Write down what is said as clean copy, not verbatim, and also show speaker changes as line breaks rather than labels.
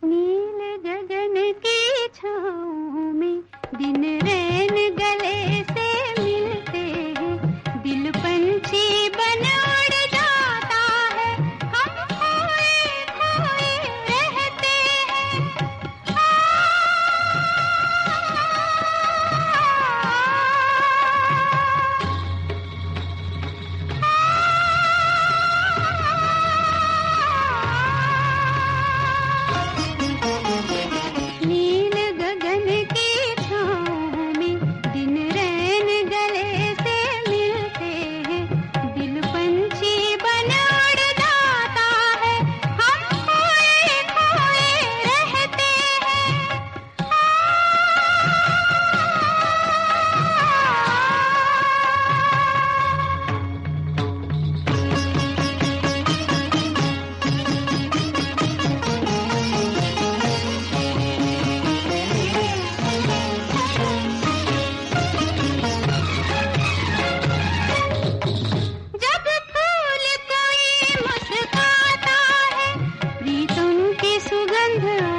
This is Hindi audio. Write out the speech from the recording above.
नील गगन की छाँव में दिन रैन गले से मिलते हैं, दिल पंछी बन उड़ जाता है, हम खोए खोए रहते हैं। नील गगन की छाँव में दिन रैन गले से मिलते हैं, दिल पंछी बन उड़ जाता है, हम खोए खोए रहते हैं। जब फूल कोई मुस्कुराता है, प्रीतम की सुगंध